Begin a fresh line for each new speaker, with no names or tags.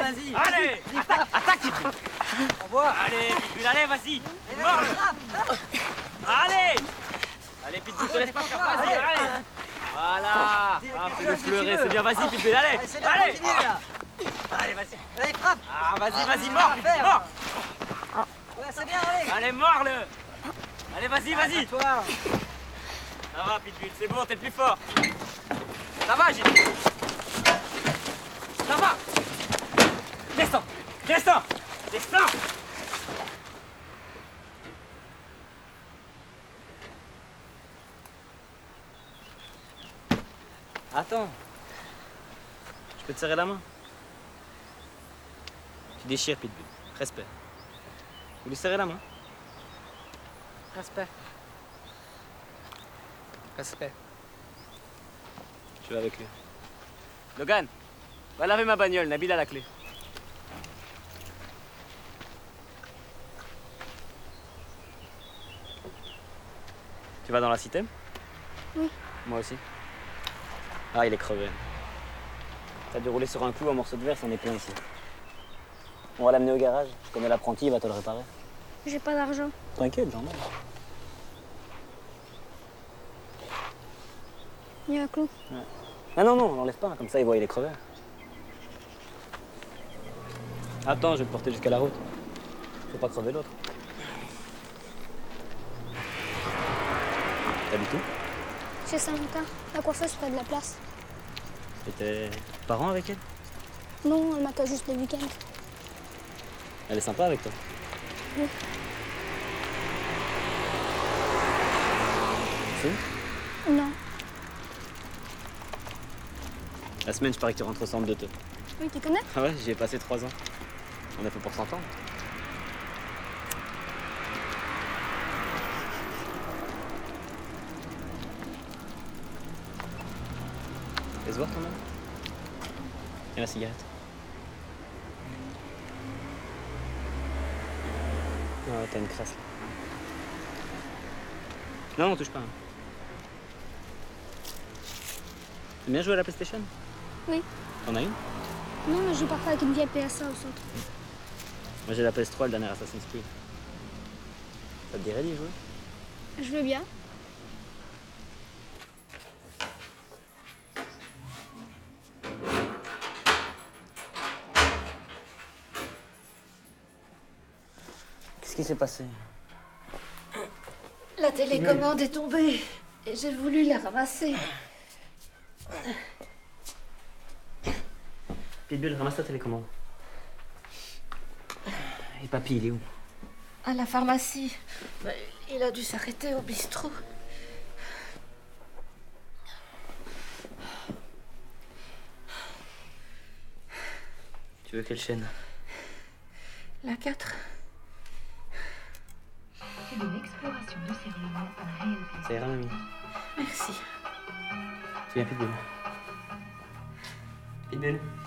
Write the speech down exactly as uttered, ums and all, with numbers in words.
vas-y.
Allez, attaque, attaque, Pitbull.
Au revoir.
Allez, Pitbull, allez, vas-y. Mords. Allez. Allez, Pitbull, te laisse pas faire, vas-y, allez. Voilà. Ah, fais-le pleurer, c'est bien, vas-y, Pitbull, allez. Allez. Allez, vas-y.
Allez, frappe.
Ah, vas-y, vas-y, mors, Pitbull, mors.
Ouais, c'est bien, allez.
Allez, mords-le. Allez, vas-y, vas-y.
Toi.
Ça va, Pitbull, c'est bon, t'es le plus fort. Ça va, j'ai dit. Ça va. Descends. Descends. Descends. Attends. Je peux te serrer la main? Tu déchires, Pitbull. Respect. Vous lui serrez la main?
Respect. Respect.
Je vais avec lui. Logan, va laver ma bagnole, Nabil a la clé. Tu vas dans la cité?
Oui.
Moi aussi. Ah, il est crevé. T'as dû rouler sur un clou, un morceau de verre, c'en est plein ici. On va l'amener au garage. Je connais l'apprenti, il va te le réparer.
J'ai pas d'argent.
T'inquiète, j'en ai.
Il y a un clou.
Ouais. Ah non, non, on l'enlève pas, comme ça il voit il est crevé. Attends, je vais te porter jusqu'à la route. Faut pas crever l'autre. T'habites où?
Chez Saint-Martin, la coiffeuse près de la place.
Et tes parents avec elle?
Non, elle m'attend juste le week-end.
Elle est sympa avec toi?
Oui.
Si?
Non.
La semaine, je parie que tu rentres au centre de te.
Oui, tu connais?
Ah ouais, j'y ai passé trois ans. On a fait pour s'entendre. Laisse voir ton nom. Et la cigarette. Ah ouais, t'as une crasse là. Non, on touche pas. Hein. T'aimes bien jouer à la PlayStation?
Oui.
T'en as une?
Non, mais je joue parfois avec une vieille P S A au centre.
Moi j'ai la P S trois, le dernier Assassin's Creed. Ça te dirait d'y jouer?
Je veux bien.
Qu'est-ce qui s'est passé?
La télécommande est tombée et j'ai voulu la ramasser.
Pitbull, ramasse ta télécommande. Et papy, il est où?
À la pharmacie. Il a dû s'arrêter au bistrot.
Tu veux quelle chaîne?
La quatre.
C'est de l'exploration de ces ruines un réel plaisir.
Ça ira, mamie.
Merci.
Tu viens, Pitbull. Pitbull.